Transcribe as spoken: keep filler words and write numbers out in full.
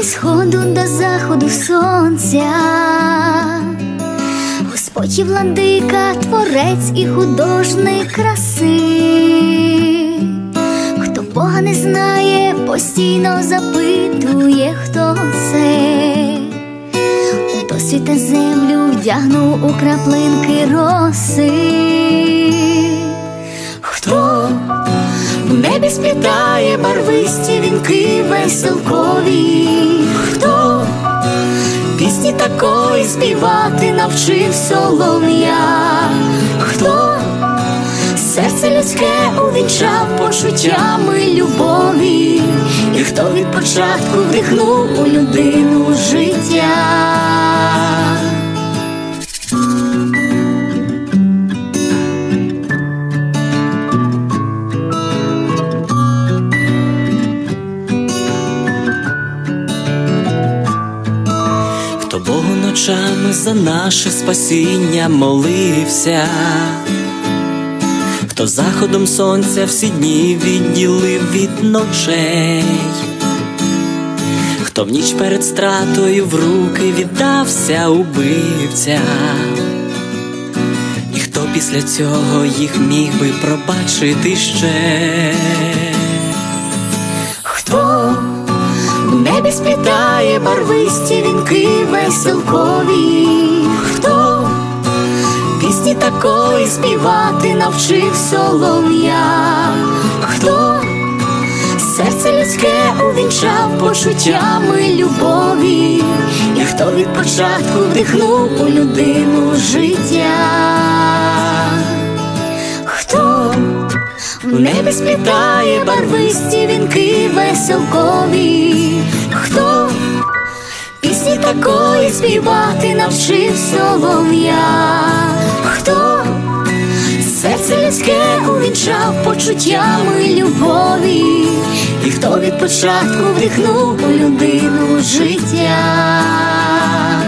сходу до заходу сонця. Господь і владика, творець і художник краси. Хто Бога не знає, постійно запитує, хто це. У досвід та землю вдягнув у краплинки роси. Хто в небі сплітає барвисті вінки веселкові? Хто пісні такої співати навчив солов'я? Хто серце людське увінчав почуттями любові? І хто від початку вдихнув у людину життя? Хто Богу ночами за наше спасіння молився, хто заходом сонця всі дні відділив від ночей, хто в ніч перед стратою в руки віддався убивця, і хто після цього їх міг би пробачити ще. Хто в небі сплітає барвисті вінки веселкові? Хто пісні такої співати навчив солов'я? Хто серце людське увінчав почуттями любові? І хто від початку вдихнув у людину життя? Хто в небі сплітає барвисті вінки веселкові? Хто пісні такої співати навчив солов'я? Хто серце людське увінчав почуттями любові? І хто від початку вдихнув у людину життя?